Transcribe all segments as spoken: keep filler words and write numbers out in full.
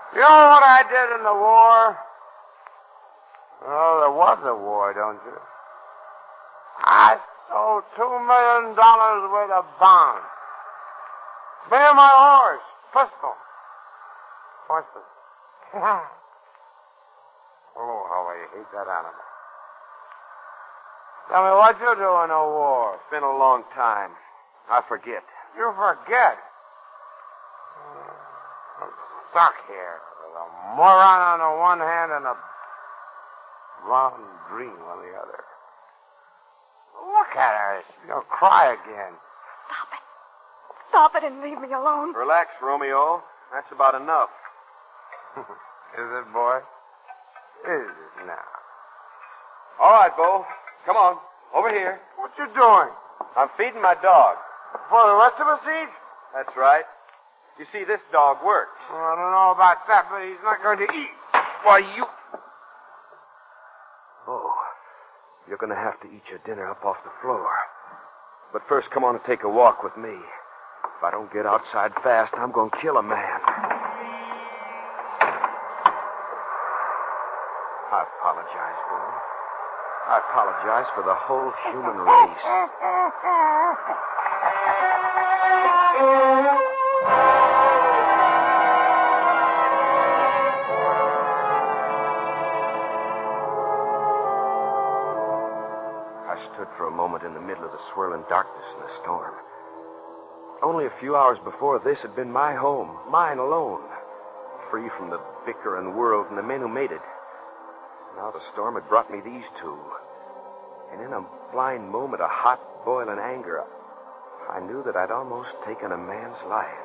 You know what I did in the war? Oh, there was a war, don't you? I sold two million dollars worth of bonds. Me and my horse, pistol. Horses. Oh, how I hate that animal. Tell me, what you do in a war? It's been a long time. I forget. You forget. Uh, I'm stuck here with a moron on the one hand and a blonde dream on the other. Look at her. She's going to cry again. Stop it. Stop it and leave me alone. Relax, Romeo. That's about enough. Is it, boy? Is it now? All right, Bo. Come on. Over here. What you doing? I'm feeding my dog. For the rest of us eat? That's right. You see, this dog works. Well, I don't know about that, but he's not going to eat. Why, you... Oh, you're going to have to eat your dinner up off the floor. But first, come on and take a walk with me. If I don't get outside fast, I'm going to kill a man. I apologize, Bo. I apologize for the whole human race. I stood for a moment in the middle of the swirling darkness and the storm. Only a few hours before this had been my home, mine alone, free from the bickering world and the men who made it. Now the storm had brought me these two. And in a blind moment of hot, boiling anger, I knew that I'd almost taken a man's life.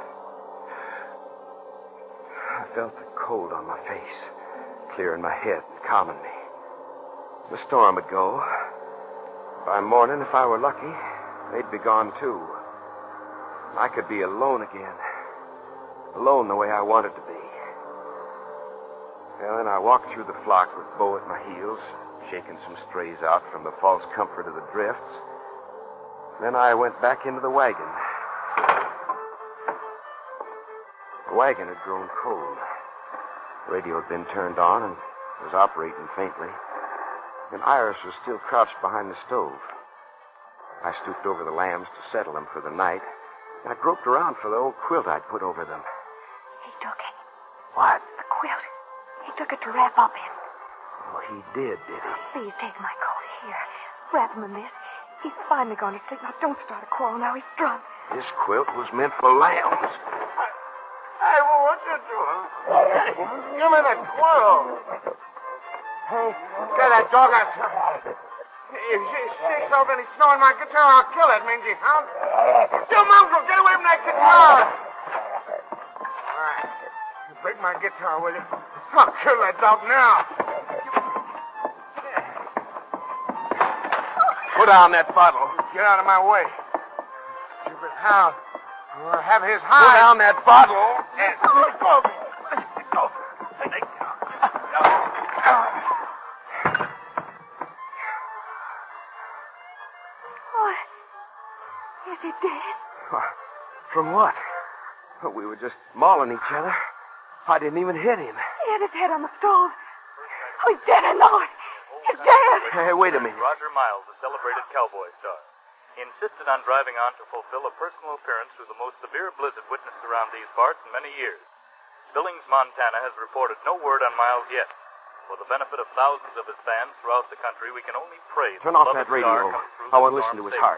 I felt the cold on my face, clearing my head and calming me. The storm would go. By morning, if I were lucky, they'd be gone too. I could be alone again. Alone the way I wanted to be. Well, then I walked through the flock with Bo at my heels, shaking some strays out from the false comfort of the drifts. Then I went back into the wagon. The wagon had grown cold. The radio had been turned on and was operating faintly. And Iris was still crouched behind the stove. I stooped over the lambs to settle them for the night, and I groped around for the old quilt I'd put over them. He took it. What? The quilt. He took it to wrap up in. Oh, he did, did he? Please take my coat here. Wrap him in this. He's finally gone to sleep. Now, don't start a quarrel now. He's drunk. This quilt was meant for lambs. Hey, well, what you doing? Give me that quilt. Hey, get that dog out. If she sticks over any snow in my guitar, I'll kill it, mangy hound. You mongrel, get away from that guitar. All right. You break my guitar, will you? I'll kill that dog now. Put down that bottle. Get out of my way. Stupid hound. We'll have his hide. Put down that bottle. Yes. Let go. Let go. Let go. What? Is he dead? From what? We were just mauling each other. I didn't even hit him. He had his head on the stove. Oh, he's dead, I know it. He's dead. Hey, wait a minute. Roger Miles, the celebrated cowboy star, insisted on driving on to fulfill a personal appearance through the most severe blizzard witnessed around these parts in many years. Billings, Montana has reported no word on Miles yet. For the benefit of thousands of his fans throughout the country, we can only pray Turn the off that beloved radio. star comes through I want to the listen to storm his safe. heart.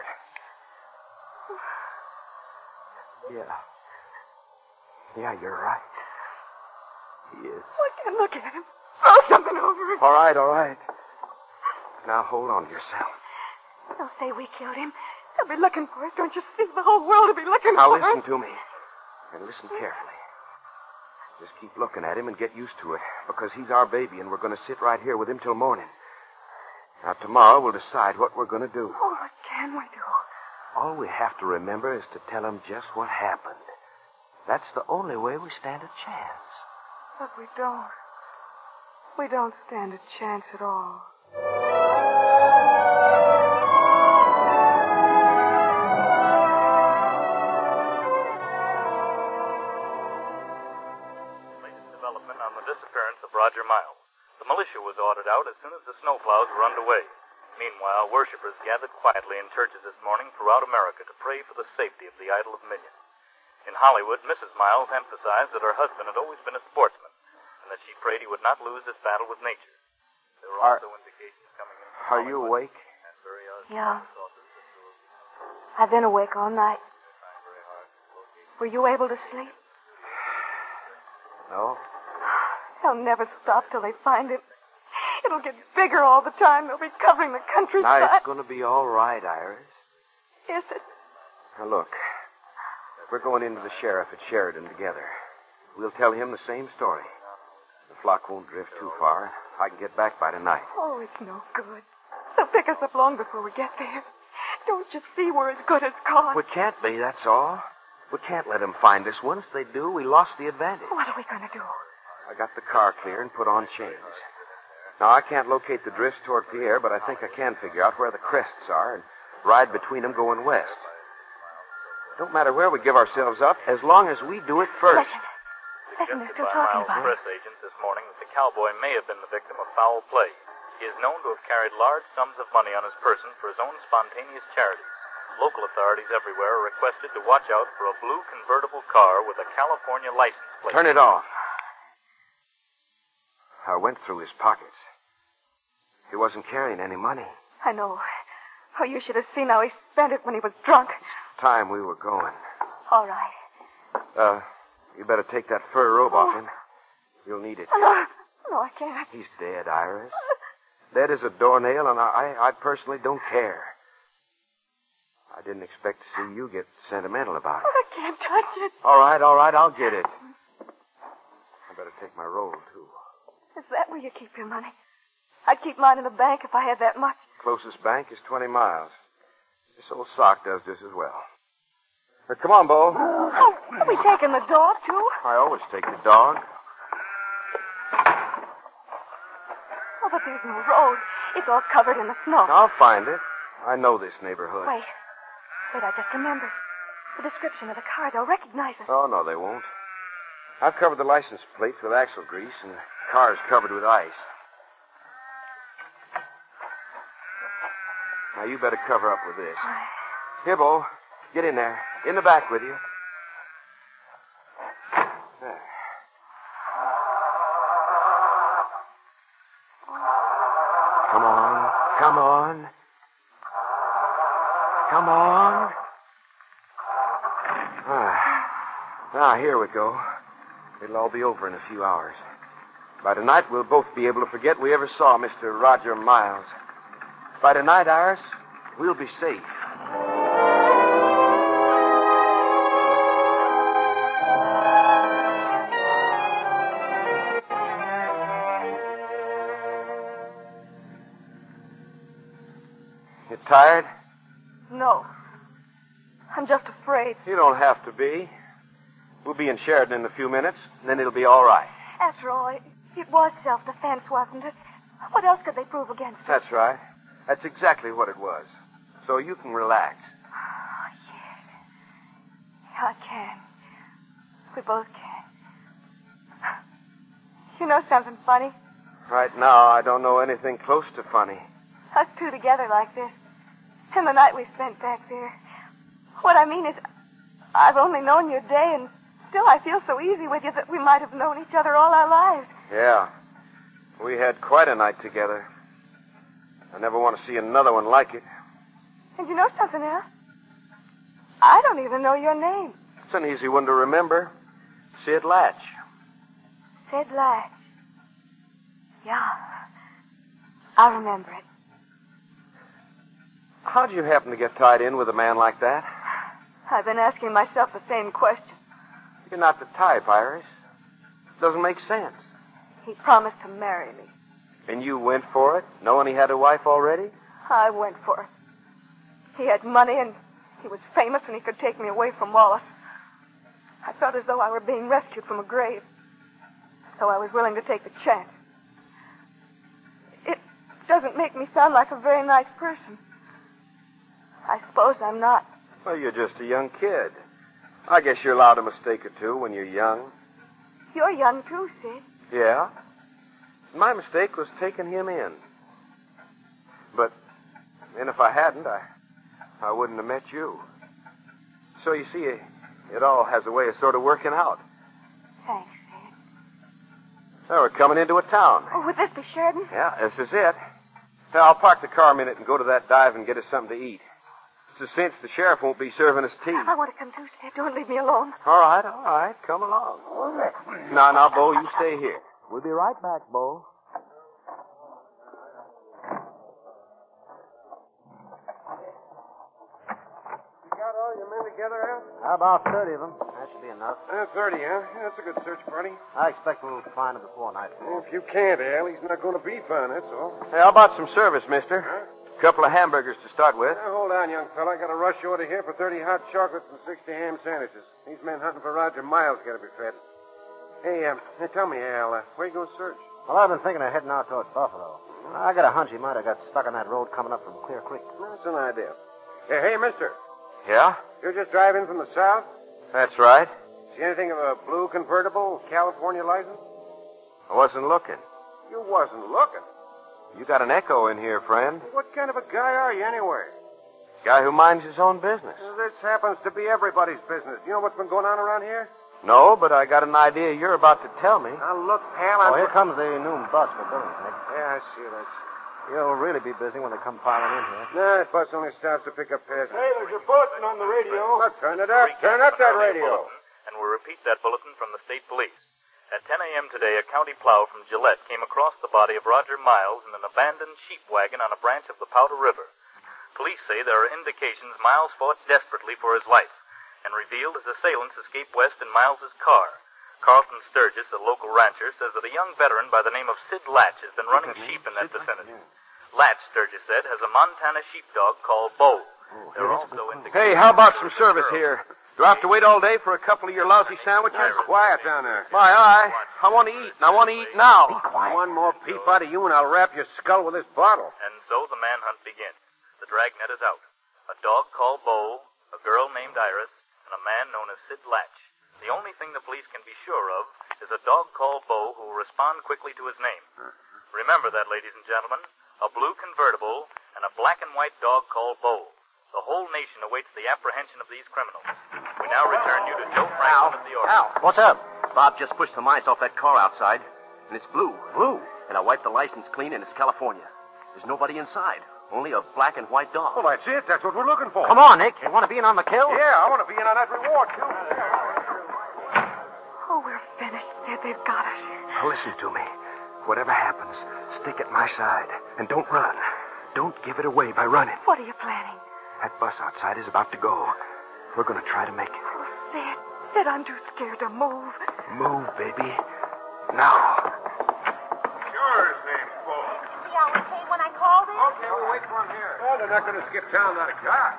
Yeah. Yeah, you're right. He is. Oh, I can't look at him. Throw something over him. All right, all right. Now hold on to yourself. They'll say we killed him. They'll be looking for us. Don't you see? The whole world will be looking Now for us. listen to me. And listen carefully. Just keep looking at him and get used to it, because he's our baby, and we're going to sit right here with him till morning. Now, tomorrow we'll decide what we're going to do. Oh, what can we do? All we have to remember is to tell him just what happened. That's the only way we stand a chance. But we don't. We don't stand a chance at all. development on the disappearance of Roger Miles. The militia was ordered out as soon as the snowplows were underway. Meanwhile, worshippers gathered quietly in churches this morning throughout America to pray for the safety of the idol of Million. In Hollywood, Missus Miles emphasized that her husband had always been a sportsman, and that she prayed he would not lose his battle with nature. There were Are, also indications coming in from Are you awake? Yeah. I've been awake all night. Were you able to sleep? No. They'll never stop till they find him. It'll get bigger all the time. They'll be covering the countryside. Now, it's going to be all right, Iris. Is it? Now, look. We're going into the sheriff at Sheridan together. We'll tell him the same story. The flock won't drift too far. I can get back by tonight. Oh, it's no good. They'll pick us up long before we get there. Don't you see we're as good as caught? We can't be, that's all. We can't let them find us. Once they do, we lost the advantage. What are we going to do? I got the car clear and put on chains. Now, I can't locate the drifts toward Pierre, but I think I can figure out where the crests are and ride between them going west. Don't matter where we give ourselves up, as long as we do it first. Listen. Listen, they're still by talking Miles' about press it. agent this morning that the cowboy may have been the victim of foul play. He is known to have carried large sums of money on his person for his own spontaneous charities. Local authorities everywhere are requested to watch out for a blue convertible car with a California license plate. Turn it off. I went through his pockets. He wasn't carrying any money. I know. Oh, you should have seen how he spent it when he was drunk. Time we were going. All right. Uh, you better take that fur robe off him. You'll need it. Oh, no, no, I can't. He's dead, Iris. Dead as a doornail, and I, I personally don't care. I didn't expect to see you get sentimental about it. I can't touch it. All right, all right, I'll get it. I better take my roll, too. Is that where you keep your money? I'd keep mine in the bank if I had that much. Closest bank is twenty miles. This old sock does this as well. Uh, come on, Bo. Oh, are we taking the dog, too? I always take the dog. Oh, but there's no road. It's all covered in the snow. I'll find it. I know this neighborhood. Wait. Wait, I just remembered. The description of the car. They'll recognize us. Oh, no, they won't. I've covered the license plates with axle grease, and the car's covered with ice. Now, you better cover up with this. Here, Bo. Get in there. In the back with you. There. Come on. Come on. Come on. Ah. Now, here we go. It'll all be over in a few hours. By tonight, we'll both be able to forget we ever saw Mister Roger Miles. By tonight, Iris, we'll be safe. You tired? No. I'm just afraid. You don't have to be. We'll be in Sheridan in a few minutes, and then it'll be all right. After all, it, it was self-defense, wasn't it? What else could they prove against us? That's right. That's exactly what it was. So you can relax. Oh, yes. Yeah, I can. We both can. You know something funny? Right now, I don't know anything close to funny. Us two together like this. And the night we spent back there. What I mean is, I've only known you a day, and still I feel so easy with you that we might have known each other all our lives. Yeah. We had quite a night together. I never want to see another one like it. And you know something else? I don't even know your name. It's an easy one to remember. Sid Latch. Sid Latch. Yeah. I'll remember it. How'd you happen to get tied in with a man like that? I've been asking myself the same question. You're not the type, Iris. Doesn't make sense. He promised to marry me. And you went for it, knowing he had a wife already? I went for it. He had money, and he was famous, and he could take me away from Wallace. I felt as though I were being rescued from a grave. So I was willing to take the chance. It doesn't make me sound like a very nice person. I suppose I'm not. Well, you're just a young kid. I guess you're allowed a mistake or two when you're young. You're young, too, Sid. Yeah? My mistake was taking him in. But, and if I hadn't, I, I wouldn't have met you. So you see, it, it all has a way of sort of working out. Thanks, Sid. Now we're coming into a town. Oh, would this be Sheridan? Yeah, this is it. Now, I'll park the car a minute and go to that dive and get us something to eat. It's a cinch the sheriff won't be serving us tea. I want to come too, Sid. Don't leave me alone. All right, all right. Come along. Now, now, Bo, you stay here. We'll be right back, Bo. You got all your men together, Al? How about thirty of them? That should be enough. Uh, thirty, huh? Yeah, that's a good search party. I expect we'll find him before nightfall. If you can't, Al, he's not going to be found, that's all. Hey, how about some service, mister? Huh? Couple of hamburgers to start with. Now, hold on, young fella. I got a rush order here for thirty hot chocolates and sixty ham sandwiches. These men hunting for Roger Miles got to be fed. Hey, um, hey, tell me, Al, uh, where you going to search? Well, I've been thinking of heading out towards Buffalo. I got a hunch he might have got stuck on that road coming up from Clear Creek. That's an idea. Hey, hey, mister. Yeah? You just drive in from the south? That's right. See anything of a blue convertible, California license? I wasn't looking. You wasn't looking. You got an echo in here, friend. What kind of a guy are you, anyway? Guy who minds his own business. Well, this happens to be everybody's business. You know what's been going on around here? No, but I got an idea you're about to tell me. Now, look, pal, Oh, I'm... here comes the noon bus for Billings, Nick. Yeah, I see that. You'll really be busy when they come piling in here. No, that bus only stops to pick up passengers. Hey, there's a bulletin on the radio. Well, turn it up. Turn up that radio. And we'll repeat that bulletin from the state police. At ten a.m. today, a county plow from Gillette came across the body of Roger Miles in an abandoned sheep wagon on a branch of the Powder River. Police say there are indications Miles fought desperately for his life and revealed his assailants escaped west in Miles's car. Carlton Sturgis, a local rancher, says that a young veteran by the name of Sid Latch has been running sheep in that vicinity. Latch, Sturgis said, has a Montana sheepdog called Bo. There are also indications... Hey, how about some service here? Do I have to wait all day for a couple of your lousy sandwiches? Quiet down there. My eye. I want to eat, and I want to eat now. One more peep out of you, and I'll wrap your skull with this bottle. And so the manhunt begins. The dragnet is out. A dog called Bo, a girl named Iris, and a man known as Sid Latch. The only thing the police can be sure of is a dog called Bo who will respond quickly to his name. Remember that, ladies and gentlemen. A blue convertible and a black and white dog called Bo. The whole nation awaits the apprehension of these criminals. We now return you to Joe Franklin at the order. Al, what's up? Bob just pushed the mice off that car outside, and it's blue. Blue? And I wiped the license clean, and it's California. There's nobody inside, only a black and white dog. Well, that's it. That's what we're looking for. Come on, Nick. You want to be in on the kill? Yeah, I want to be in on that reward, too. Oh, we're finished, Sid. They've got us. Now listen to me. Whatever happens, stick at my side. And don't run. Don't give it away by running. What are you planning? That bus outside is about to go. We're going to try to make it. Oh, Sid. Sid, I'm too scared to move. Move, baby. Now. Sure, his name's Bo. The hour came when I called him? Okay, we'll wait for him here. Well, they're not going to skip town without a car.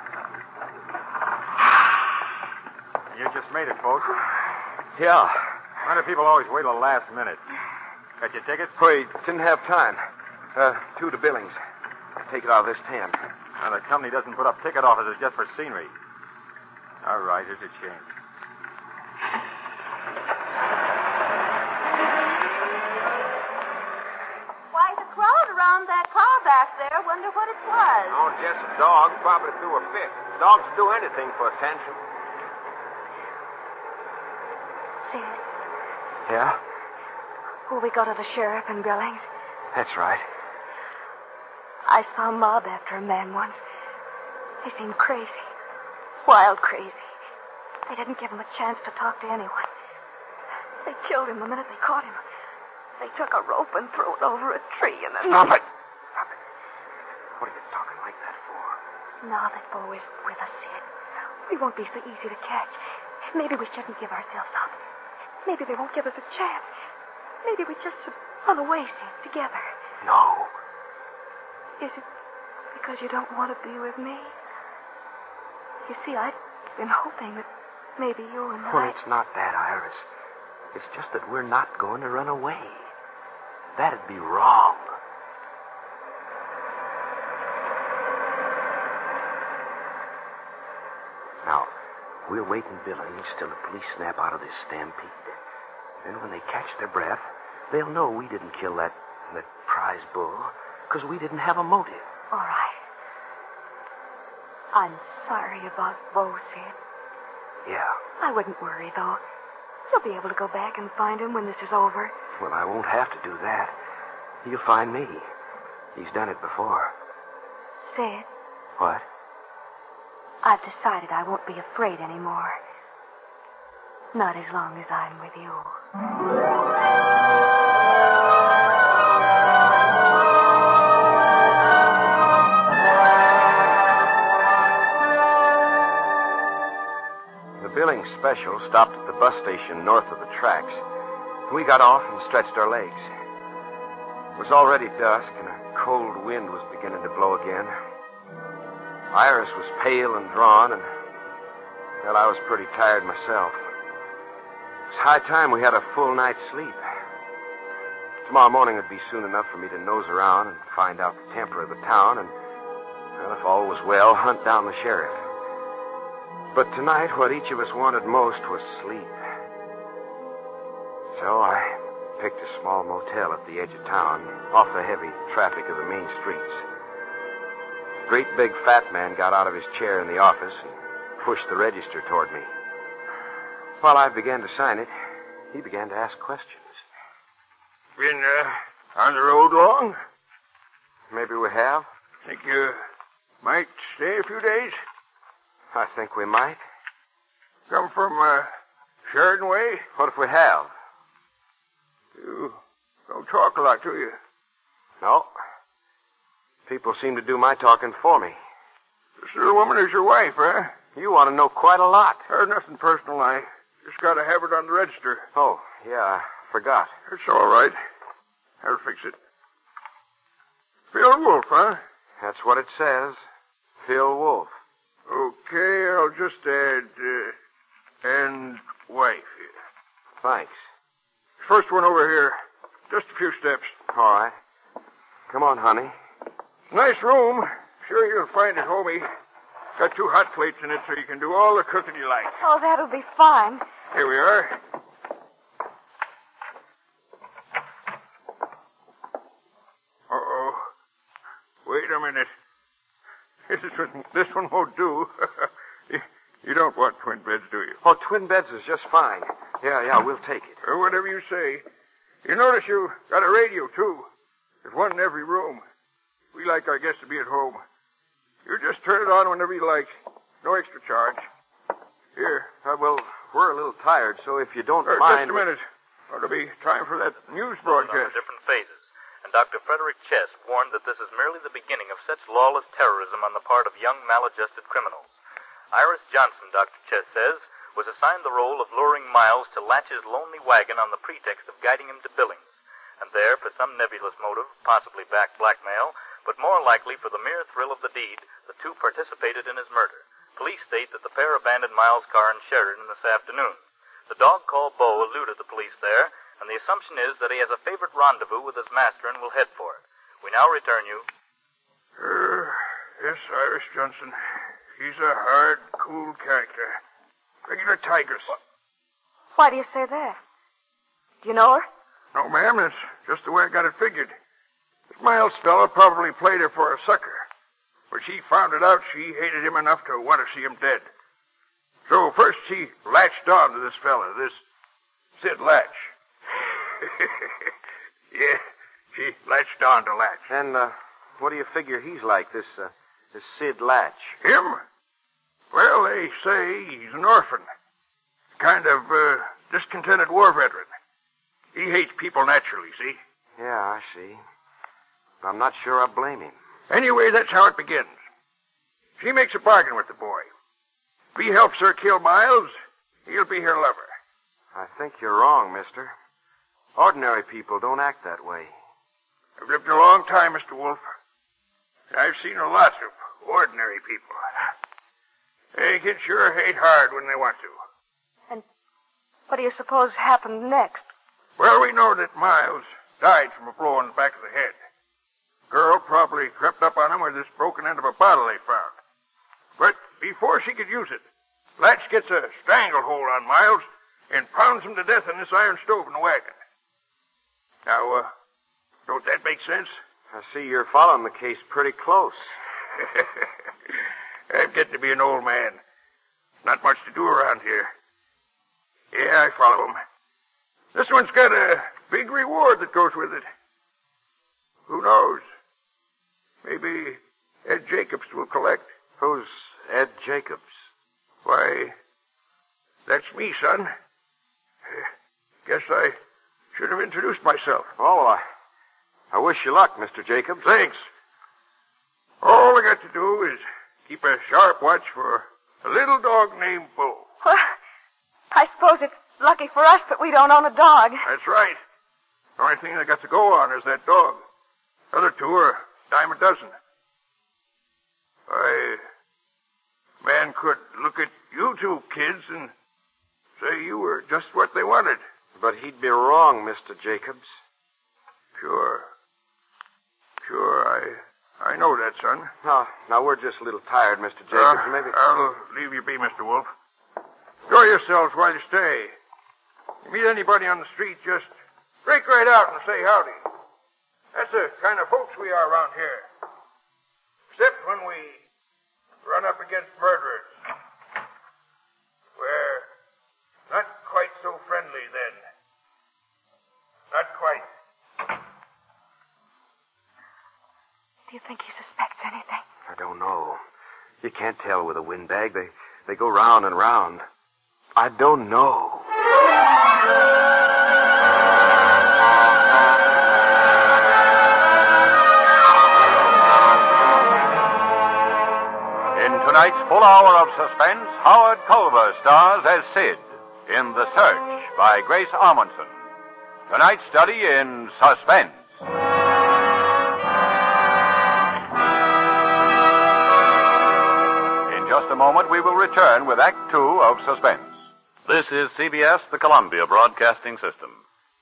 You just made it, folks. Yeah. Why do people always wait till the last minute? Got your tickets? We didn't have time. Uh, two to Billings. Take it out of this tan. Now, the company doesn't put up ticket offices just for scenery. All right, here's a change. Why, the crowd around that car back there. Wonder what it was. Oh, just a dog. Probably threw a fit. Dogs do anything for attention. Sid, Yeah? will we go to the sheriff in Billings? That's right. I saw a mob after a man once. They seemed crazy. Wild crazy. They didn't give him a chance to talk to anyone. They killed him the minute they caught him. They took a rope and threw it over a tree and then... Stop it. Stop it. What are you talking like that for? Now that Bo is with us, Sid, we won't be so easy to catch. Maybe we shouldn't give ourselves up. Maybe they won't give us a chance. Maybe we just should run away, Sid, together. No. Is it because you don't want to be with me? You see, I've been hoping that maybe you and Well, I... it's not that, Iris. It's just that we're not going to run away. That'd be wrong. Now, we'll wait in Billings till the police snap out of this stampede. Then when they catch their breath, they'll know we didn't kill that, that prize bull because we didn't have a motive. All right. I'm sorry about Bo, Sid. Yeah. I wouldn't worry, though. You'll be able to go back and find him when this is over. Well, I won't have to do that. He'll find me. He's done it before. Sid, What? I've decided I won't be afraid anymore. Not as long as I'm with you. The Billings special stopped at the bus station north of the tracks. We got off and stretched our legs. It was already dusk, and a cold wind was beginning to blow again. Iris was pale and drawn, and, well, I was pretty tired myself. It was high time we had a full night's sleep. Tomorrow morning would be soon enough for me to nose around and find out the temper of the town, and, well, if all was well, hunt down the sheriff. But tonight, what each of us wanted most was sleep. So I picked a small motel at the edge of town, off the heavy traffic of the main streets. A great big fat man got out of his chair in the office and pushed the register toward me. While I began to sign it, he began to ask questions. Been uh, on the road long? Maybe we have. Think you might stay a few days? I think we might. Come from uh, Sheridan Way? What if we have? You don't talk a lot, do you? No. People seem to do my talking for me. This little woman is your wife, huh? You want to know quite a lot. Uh, nothing personal. I just got to have it on the register. Oh, yeah, I forgot. It's all right. I'll fix it. Phil Wolf, huh? That's what it says. Phil Wolf. Okay, I'll just add, uh, and wife here. Thanks. First one over here. Just a few steps. All right. Come on, honey. Nice room. Sure you'll find it homey. Got two hot plates in it so you can do all the cooking you like. Oh, that'll be fine. Here we are. Uh-oh. Wait a minute. This one, this one won't do. you, you don't want twin beds, do you? Oh, twin beds is just fine. Yeah, yeah, we'll take it. Or whatever you say. You notice you got a radio, too. There's one in every room. We like our guests to be at home. You just turn it on whenever you like. No extra charge. Here. Uh, well, we're a little tired, so if you don't Uh, mind... just a minute. Ought to be time for that news broadcast. Different phases. And Doctor Frederick Chess warned that this is merely the beginning of such lawless terrorism on the part of young, maladjusted criminals. Iris Johnson, Doctor Chess says, was assigned the role of luring Miles to latch his lonely wagon on the pretext of guiding him to Billings. And there, for some nebulous motive, possibly back blackmail, but more likely for the mere thrill of the deed, the two participated in his murder. Police state that the pair abandoned Miles' car in Sheridan this afternoon. The dog called Bo eluded the police there, and the assumption is that he has a favorite rendezvous with his master and will head for it. We now return you. Uh, yes, Iris Johnson. He's a hard, cool character. Regular tigress. Why do you say that? Do you know her? No, ma'am, that's just the way I got it figured. This Miles fella probably played her for a sucker. When she found it out, she hated him enough to want to see him dead. So first she latched on to this fella, this Sid Latch. Yeah, she latched on to Latch. And, uh, what do you figure he's like, this, uh, this Sid Latch? Him? Well, they say he's an orphan. Kind of, uh, discontented war veteran. He hates people naturally, see? Yeah, I see. I'm not sure I blame him. Anyway, that's how it begins. She makes a bargain with the boy. If he helps her kill Miles, he'll be her lover. I think you're wrong, mister. Ordinary people don't act that way. I've lived a long time, Mister Wolf. I've seen a lot of ordinary people. They can sure hate hard when they want to. And what do you suppose happened next? Well, we know that Miles died from a blow on the back of the head. Girl probably crept up on him with this broken end of a bottle they found. But before she could use it, Latch gets a stranglehold on Miles and pounds him to death in this iron stove in the wagon. Now, uh, don't that make sense? I see you're following the case pretty close. I'm getting to be an old man. Not much to do around here. Yeah, I follow him. This one's got a big reward that goes with it. Who knows? Maybe Ed Jacobs will collect. Who's Ed Jacobs? Why, that's me, son. Guess I should have introduced myself. Oh, well, I, I wish you luck, Mister Jacobs. Thanks. All I got to do is keep a sharp watch for a little dog named Bo. Well, I suppose it's lucky for us that we don't own a dog. That's right. The only thing I got to go on is that dog. Other two are a dime a dozen. I... Man could look at you two kids and say you were just what they wanted. But he'd be wrong, Mister Jacobs. Sure. Sure, I I know that, son. Now, now we're just a little tired, Mister Jacobs. Uh, Maybe... I'll leave you be, Mister Wolf. Enjoy yourselves while you stay. You meet anybody on the street, just break right out and say howdy. That's the kind of folks we are around here. Except when we run up against murderers. We're not quite so friendly then. Not quite. Do you think he suspects anything? I don't know. You can't tell with a windbag. They, they go round and round. I don't know. In tonight's full hour of suspense, Howard Culver stars as Sid in The Search by Grace Armundson. Tonight's study in suspense. In just a moment, we will return with Act Two of Suspense. This is C B S, the Columbia Broadcasting System.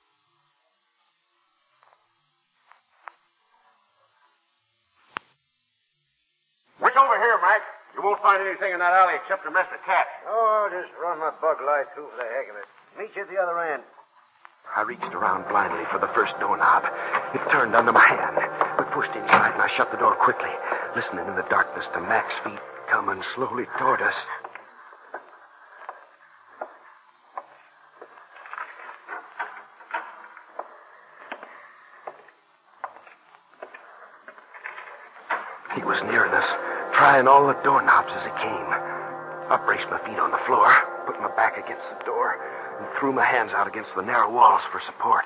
Look over here, Mac. You won't find anything in that alley except a mess of cats. Oh, just run my bug light through for the heck of it. Meet you at the other end. I reached around blindly for the first doorknob. It turned under my hand. We pushed inside, and I shut the door quickly, listening in the darkness to Mac's feet coming slowly toward us. He was nearing us, trying all the doorknobs as he came. I braced my feet on the floor, put my back against the door, and threw my hands out against the narrow walls for support.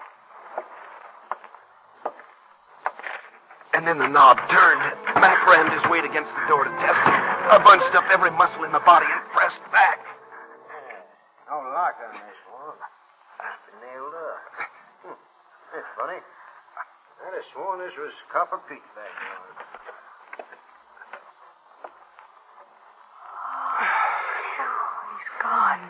And then the knob turned. Mac rammed his weight against the door to test it. I bunched up every muscle in my body and pressed back. Yeah, no lock on this one. It's been nailed up. Hmm. That's funny. I'd have sworn this was Copper Pete back there. He's gone.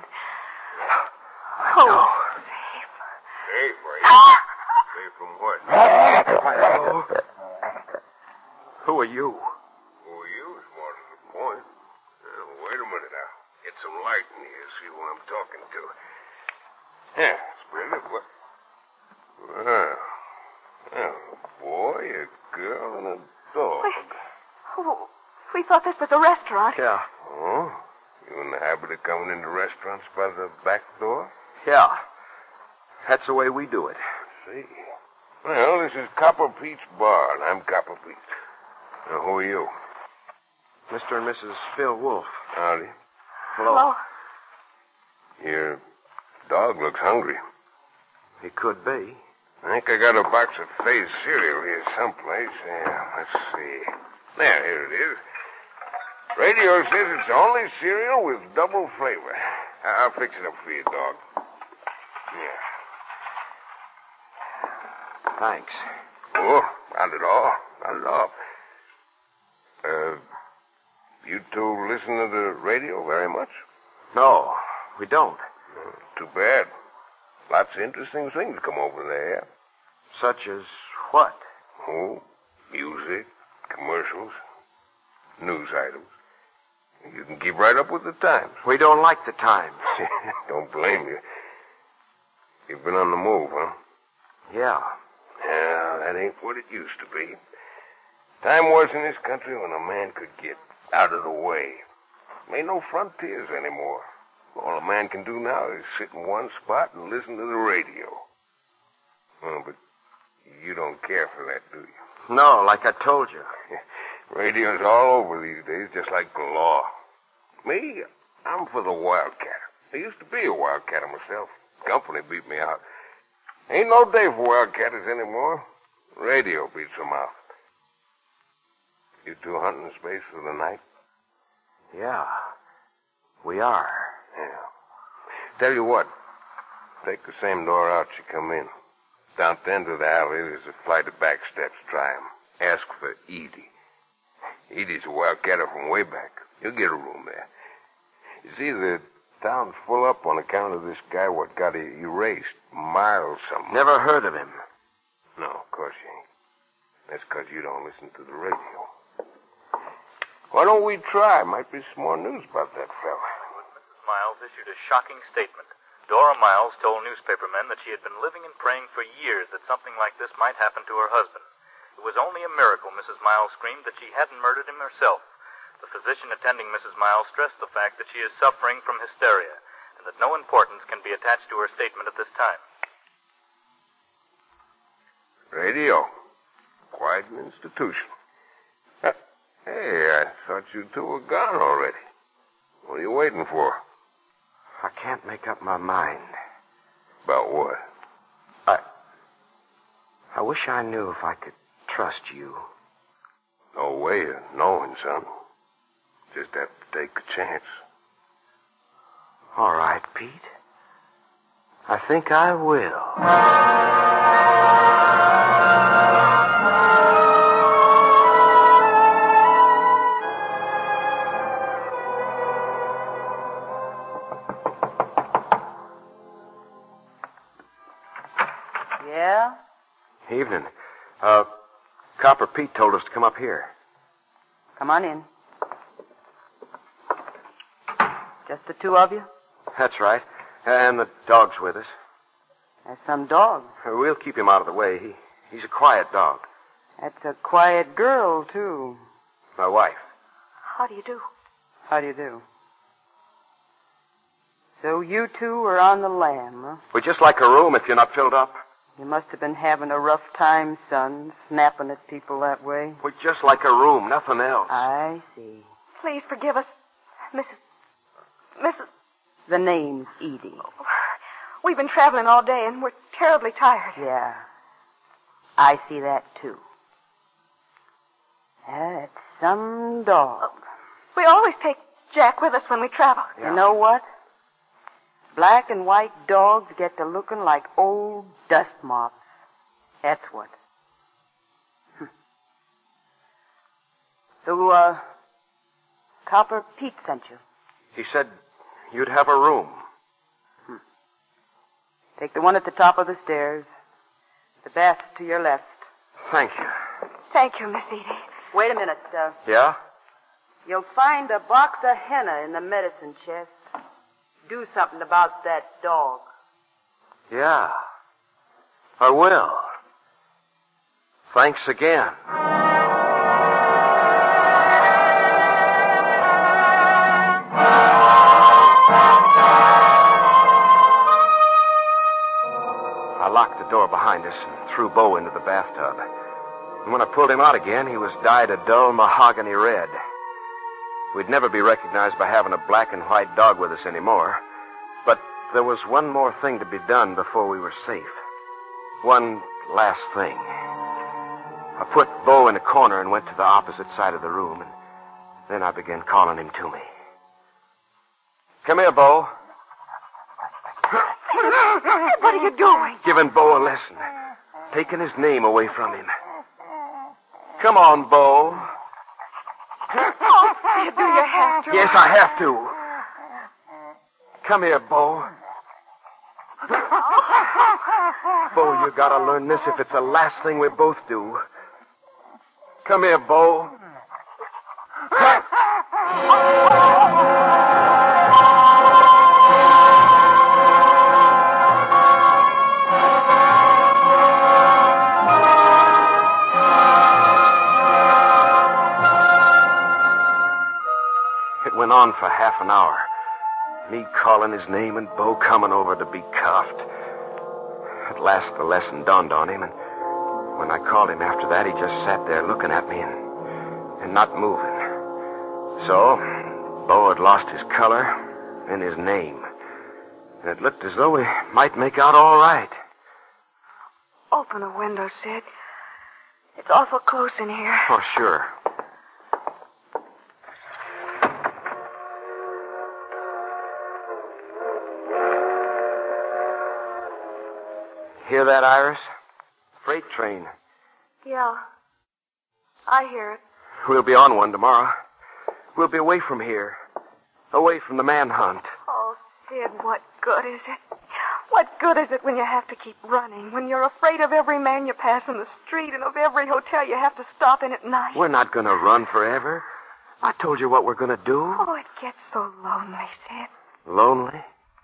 Oh, safe. Safe, are you? Safe from what? Hello? Who are you? Who are you is more to the point. Uh, wait a minute now. Get some light in here, see who I'm talking to. Yeah, Splendid. What? Well, well, a boy, a girl, and a dog. We, oh, we thought this was a restaurant. Yeah. Oh? You in the habit of coming into restaurants by the back door? Yeah. That's the way we do it. See. Well, this is Copper Pete's bar, and I'm Copper Pete. Now, who are you? Mister and Missus Phil Wolf. Howdy. Hello. Hello. Your dog looks hungry. He could be. I think I got a box of Faye's cereal here someplace. Yeah, let's see. There, here it is. Radio says it's the only cereal with double flavor. I'll fix it up for you, dog. Yeah. Thanks. Oh, not at all. Not at all. Uh, you two listen to the radio very much? No, we don't. Uh, too bad. Lots of interesting things come over there. Such as what? Oh, music, commercials, news items. You can keep right up with the times. We don't like the times. Don't blame you. You've been on the move, huh? Yeah. Yeah, that ain't what it used to be. Time was in this country when a man could get out of the way. Ain't no frontiers anymore. All a man can do now is sit in one spot and listen to the radio. Oh, but you don't care for that, do you? No, like I told you. Radio's all over these days, just like the law. Me, I'm for the wildcatter. I used to be a wildcatter myself. Company beat me out. Ain't no day for wildcatters anymore. Radio beats them out. You two hunting space for the night? Yeah, we are. Yeah. Tell you what, take the same door out you come in. Down at the end of the alley, there's a flight of back steps. Try 'em. Ask for Edie. Edie's a wildcatter from way back. You'll get a room there. You see, the town's full up on account of this guy what got erased. Miles something. Never heard of him. No, of course you ain't. That's because you don't listen to the radio. Why don't we try? Might be some more news about that fella. Missus Miles issued a shocking statement. Dora Miles told newspapermen that she had been living and praying for years that something like this might happen to her husband. It was only a miracle, Missus Miles screamed, that she hadn't murdered him herself. The physician attending Missus Miles stressed the fact that she is suffering from hysteria and that no importance can be attached to her statement at this time. Radio. Quite an institution. Uh, hey, I thought you two were gone already. What are you waiting for? I can't make up my mind. About what? I... I wish I knew if I could trust you. No way of knowing, son. Just have to take a chance. All right, Pete. I think I will. Yeah? Evening. Uh, Copper Pete told us to come up here. Come on in. Just the two of you? That's right. And the dog's with us. That's some dog. We'll keep him out of the way. He, he's a quiet dog. That's a quiet girl, too. My wife. How do you do? How do you do? So you two are on the lam, huh? We'd just like a room if you're not filled up. You must have been having a rough time, son, snapping at people that way. We'd just like a room, nothing else. I see. Please forgive us, Missus Missus The name's Edie. We've been traveling all day, and we're terribly tired. Yeah. I see that, too. That's some dog. We always take Jack with us when we travel. Yeah. You know what? Black and white dogs get to looking like old dust moths. That's what. Hm. So, uh, Copper Pete sent you. He said you'd have a room. Hmm. Take the one at the top of the stairs. The bath's to your left. Thank you. Thank you, Miss Edie. Wait a minute, uh... Yeah? You'll find a box of henna in the medicine chest. Do something about that dog. Yeah. I will. Thanks again. I locked the door behind us and threw Bo into the bathtub. And when I pulled him out again, he was dyed a dull mahogany red. We'd never be recognized by having a black and white dog with us anymore. But there was one more thing to be done before we were safe. One last thing. I put Bo in a corner and went to the opposite side of the room, and then I began calling him to me. Come here, Bo. What are you doing? Giving Bo a lesson. Taking his name away from him. Come on, Bo. Oh, do you have to? Yes, I have to. Come here, Bo. Bo, you gotta learn this if it's the last thing we both do. Come here, Bo. It went on for half an hour. Me calling his name and Bo coming over to be cuffed. At last the lesson dawned on him, and when I called him after that, he just sat there looking at me and, and not moving. So, Bo had lost his color and his name. And it looked as though we might make out all right. Open a window, Sid. It's awful close in here. Oh, sure. Hear that, Iris? Freight train. Yeah. I hear it. We'll be on one tomorrow. We'll be away from here. Away from the manhunt. Oh, Sid, what good is it? What good is it when you have to keep running? When you're afraid of every man you pass in the street and of every hotel you have to stop in at night? We're not going to run forever. I told you what we're going to do. Oh, it gets so lonely, Sid. Lonely?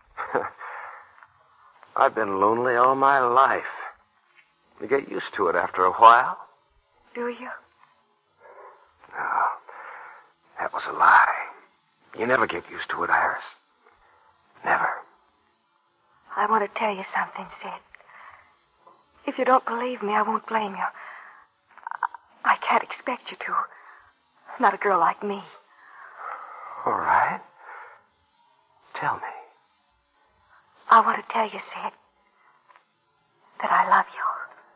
I've been lonely all my life. You get used to it after a while. Do you? No. That was a lie. You never get used to it, Iris. Never. I want to tell you something, Sid. If you don't believe me, I won't blame you. I can't expect you to. Not a girl like me. All right. Tell me. I want to tell you, Sid, that I love you.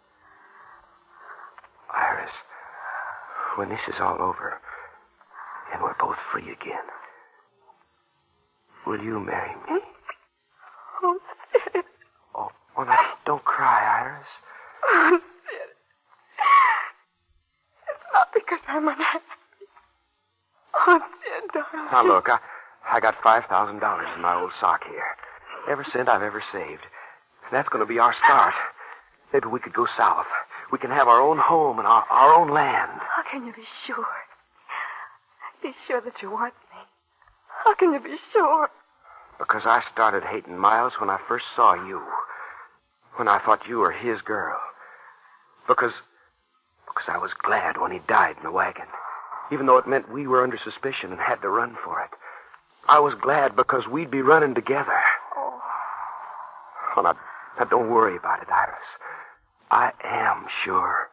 Iris, when this is all over and we're both free again, will you marry me? Oh, Sid. Oh, well, now, don't cry, Iris. Oh, Sid. It's not because I'm unhappy. Oh, Sid, darling. Now, look, I, I got five thousand dollars in my old sock here. Every cent I've ever saved. That's going to be our start. Maybe we could go south. We can have our own home and our, our own land. How can you be sure? Be sure that you want me. How can you be sure? Because I started hating Miles when I first saw you. When I thought you were his girl. Because... Because I was glad when he died in the wagon. Even though it meant we were under suspicion and had to run for it. I was glad because we'd be running together. Oh. Oh, now, now don't worry about it, Iris. I am sure.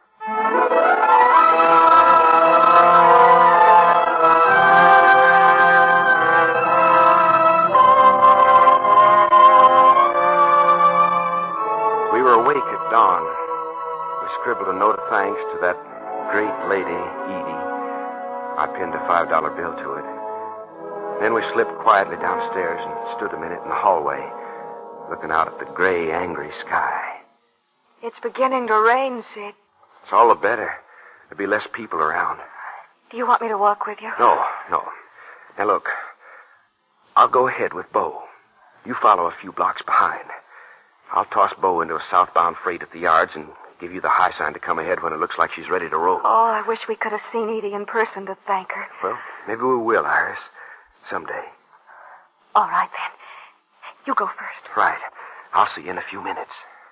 We were awake at dawn. We scribbled a note of thanks to that great lady, Edie. I pinned a five dollar bill to it. Then we slipped quietly downstairs and stood a minute in the hallway, looking out at the gray, angry sky. It's beginning to rain, Sid. It's all the better. There'll be less people around. Do you want me to walk with you? No, no. Now, look. I'll go ahead with Bo. You follow a few blocks behind. I'll toss Bo into a southbound freight at the yards and give you the high sign to come ahead when it looks like she's ready to roll. Oh, I wish we could have seen Edie in person to thank her. Well, maybe we will, Iris. Someday. All right, then. You go first. Right. I'll see you in a few minutes.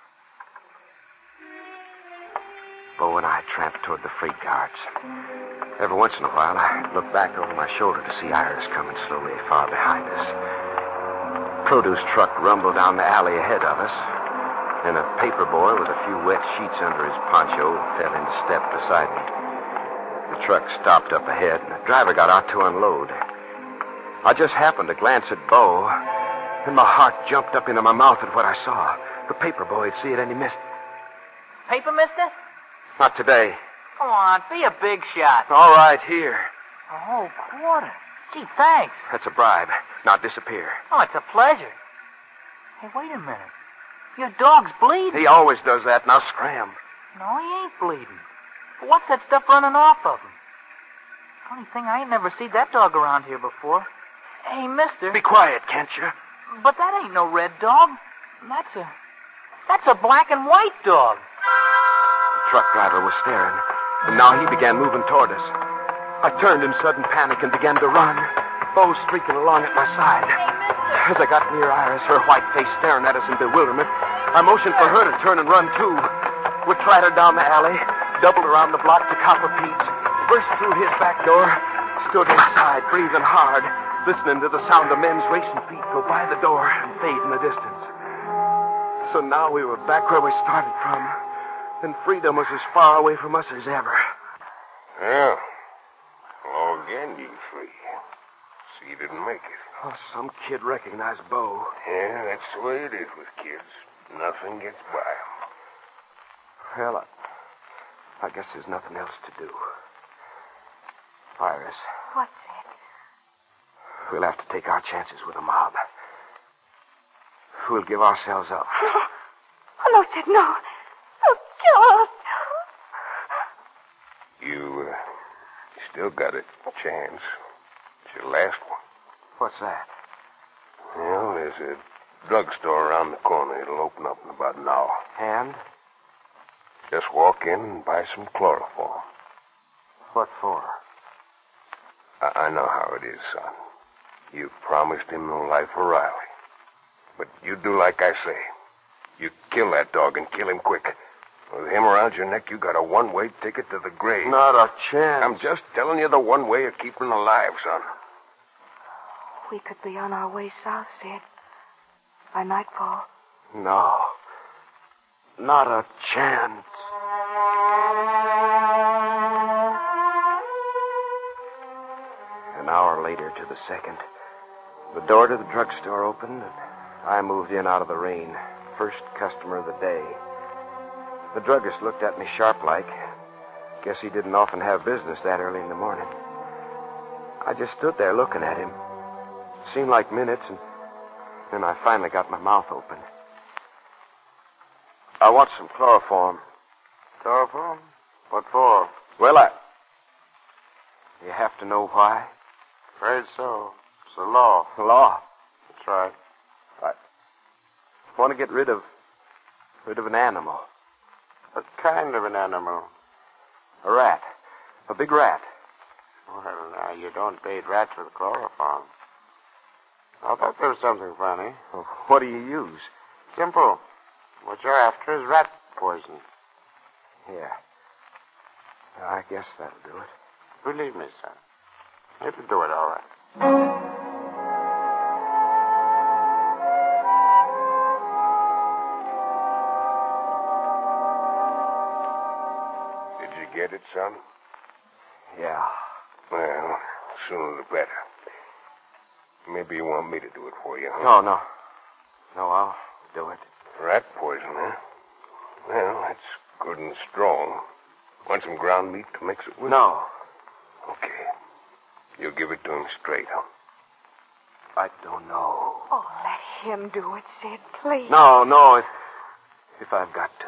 Bo and I tramped toward the freight yards. Every once in a while, I looked back over my shoulder to see Iris coming slowly far behind us. Produce truck rumbled down the alley ahead of us. Then a paper boy with a few wet sheets under his poncho fell into step beside me. The truck stopped up ahead, and the driver got out to unload. I just happened to glance at Bo, and my heart jumped up into my mouth at what I saw. The paper boy would see it, and he missed it. Paper, mister? Not today. Come on, be a big shot. All right, here. A whole quarter. Gee, thanks. That's a bribe. Now disappear. Oh, it's a pleasure. Hey, wait a minute. Your dog's bleeding. He always does that. Now scram. No, he ain't bleeding. But what's that stuff running off of him? Funny thing, I ain't never seen that dog around here before. Hey, mister. Be quiet, can't you? But that ain't no red dog. That's a... That's a black and white dog. The truck driver was staring, and now he began moving toward us. I turned in sudden panic and began to run, Bo streaking along at my side. As I got near Iris, her white face staring at us in bewilderment, I motioned for her to turn and run, too. We clattered down the alley, doubled around the block to Copper Pete's, burst through his back door, stood inside, breathing hard, listening to the sound of men's racing feet go by the door and fade in the distance. So now we were back where we started from, and freedom was as far away from us as ever. Well, hello again, you three. So you didn't make it. Oh, some kid recognized Bo. Yeah, that's the way it is with kids. Nothing gets by them. Well, I, I guess there's nothing else to do. Iris. What's it? We'll have to take our chances with the mob. We'll give ourselves up. Oh, no, Sid, no. They'll kill us. You, uh, you still got a chance. It's your last one. What's that? Well, there's a drugstore around the corner. It'll open up in about an hour. And? Just walk in and buy some chloroform. What for? I, I know how it is, son. You promised him no life for Riley. But you do like I say. You kill that dog and kill him quick. With him around your neck, you got a one-way ticket to the grave. Not a chance. I'm just telling you the one way of keeping him alive, son. We could be on our way south, Sid. By nightfall. No. Not a chance. An hour later to the second, the door to the drugstore opened, and I moved in out of the rain. First customer of the day. The druggist looked at me sharp-like. Guess he didn't often have business that early in the morning. I just stood there looking at him. Seemed like minutes, and then I finally got my mouth open. I want some chloroform. Chloroform? What for? Well, I... You have to know why? Afraid so. It's the law. The law? That's right. I want to get rid of... rid of an animal. What kind of an animal? A rat. A big rat. Well, now, you don't bait rats with chloroform. I thought there was something funny. Well, what do you use? Simple. What you're after is rat poison. Yeah. I guess that'll do it. Believe me, son. It'll do it all right. Did you get it, son? Yeah. Well, sooner the better. Maybe you want me to do it for you, huh? No, no. No, I'll do it. Rat poison, huh? Well, that's good and strong. Want some ground meat to mix it with? No. Okay. You'll give it to him straight, huh? I don't know. Oh, let him do it, Sid, please. No, no. If, if I've got to,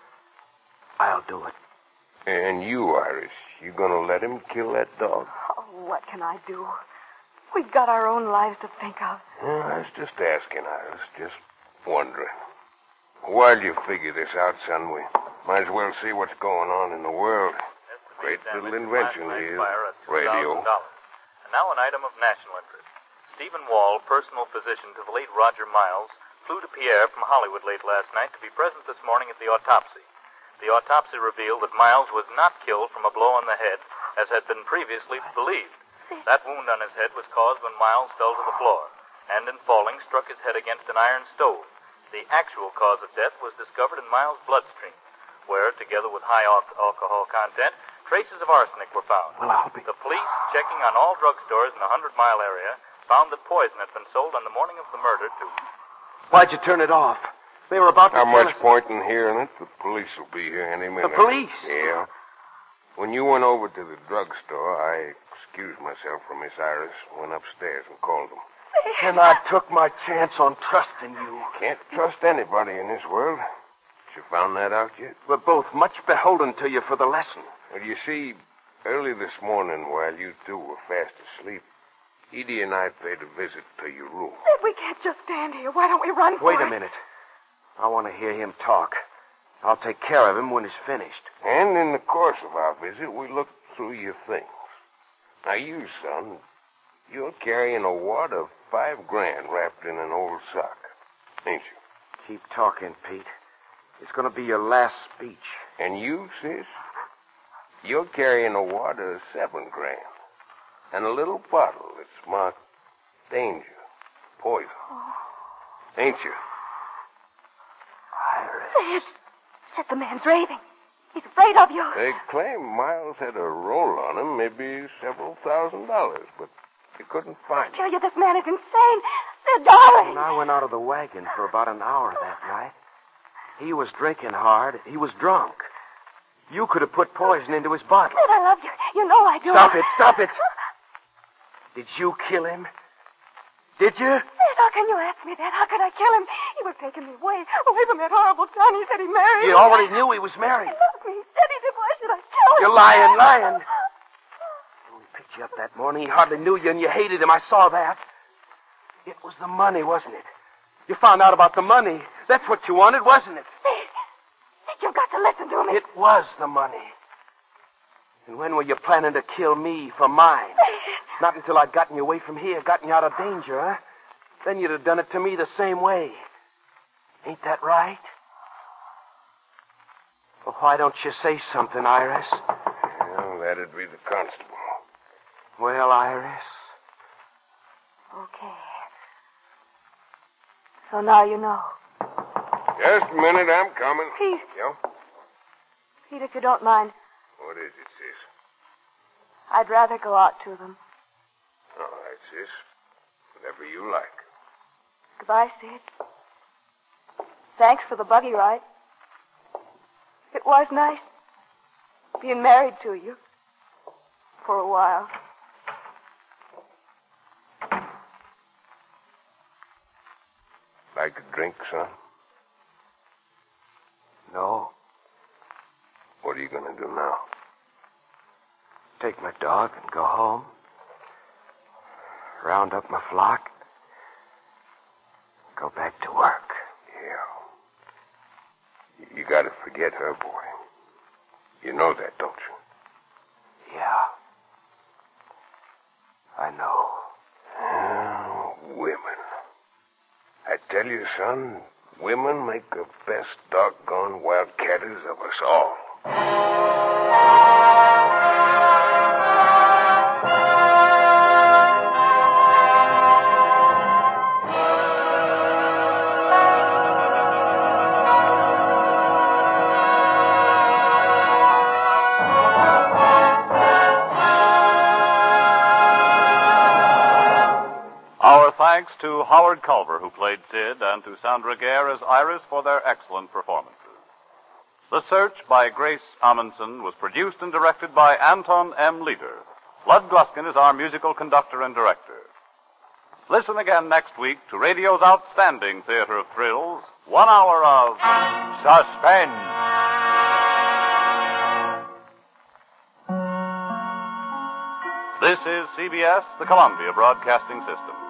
I'll do it. And you, Iris, you gonna let him kill that dog? Oh, what can I do? We've got our own lives to think of. Well, I was just asking, Iris. Just wondering. While you figure this out, son, we might as well see what's going on in the world. Great little invention here. Radio. And now an item of national interest. Stephen Wall, personal physician to the late Roger Miles, flew to Pierre from Hollywood late last night to be present this morning at the autopsy. The autopsy revealed that Miles was not killed from a blow on the head, as had been previously believed. That wound on his head was caused when Miles fell to the floor, and in falling struck his head against an iron stove. The actual cause of death was discovered in Miles' bloodstream, where, together with high al- alcohol content, traces of arsenic were found. Well, I'll be... The police, checking on all drugstores in the hundred-mile area, found that poison had been sold on the morning of the murder to... Why'd you turn it off? They were about to... How much us... point in hearing it? The police will be here any minute. The police? Yeah. When you went over to the drugstore, I excused myself from Miss Iris, went upstairs and called them. And I took my chance on trusting you. Can't trust anybody in this world. You found that out yet? We're both much beholden to you for the lesson. Well, you see, early this morning, while you two were fast asleep, Edie and I paid a visit to your room. Sid, we can't just stand here. Why don't we run for Wait it? a minute. I want to hear him talk. I'll take care of him when he's finished. And in the course of our visit, we looked through your things. Now, you, son, you're carrying a wad of five grand wrapped in an old sock, ain't you? Keep talking, Pete. It's going to be your last speech. And you, sis, you're carrying a wad of seven grand and a little bottle that's marked danger, poison. Ain't you? Sid, Sid, the man's raving. He's afraid of you. They claim Miles had a roll on him, maybe several thousand dollars, but they couldn't find I him. tell you, this man is insane. Sid, darling. When I went out of the wagon for about an hour that night, he was drinking hard. He was drunk. You could have put poison into his bottle. Sid, I love you. You know I do. Stop it, stop it. Did you kill him? Did you? Sid, how can you ask me that? How could I kill him? He was taking me away, away from that horrible town. He said he married You me. already knew he was married. He loved me. He said he did. Why should I kill him? You're lying, lying. When we picked you up that morning, he hardly knew you, and you hated him. I saw that. It was the money, wasn't it? You found out about the money. That's what you wanted, wasn't it? Sid, Sid, you've got to listen to me. It was the money. And when were you planning to kill me for mine? Not until I'd gotten you away from here, gotten you out of danger, huh? Then you'd have done it to me the same way. Ain't that right? Well, why don't you say something, Iris? Well, that'd be the constable. Well, Iris. Okay. So now you know. Just a minute, I'm coming. Pete. Yeah? Pete, if you don't mind, What is it, sis? I'd rather go out to them. All right, sis. Whatever you like. Goodbye, Sid. Thanks for the buggy ride. It was nice being married to you for a while. Like a drink, son? No. What are you going to do now? Take my dog and go home. Round up my flock. Go back to work. Yeah. You got to forget her, boy. You know that, don't you? Yeah. I know. Oh, women. I tell you, son, women make the best doggone wildcatters of us all. Our thanks to Howard Culver, who played Sid, and to Sandra Gare as Iris for their excellent performances. The Search by Grace Amundsen was produced and directed by Anton M. Leader. Lud Gluskin is our musical conductor and director. Listen again next week to radio's outstanding theater of thrills, one hour of suspense. This is C B S, the Columbia Broadcasting System.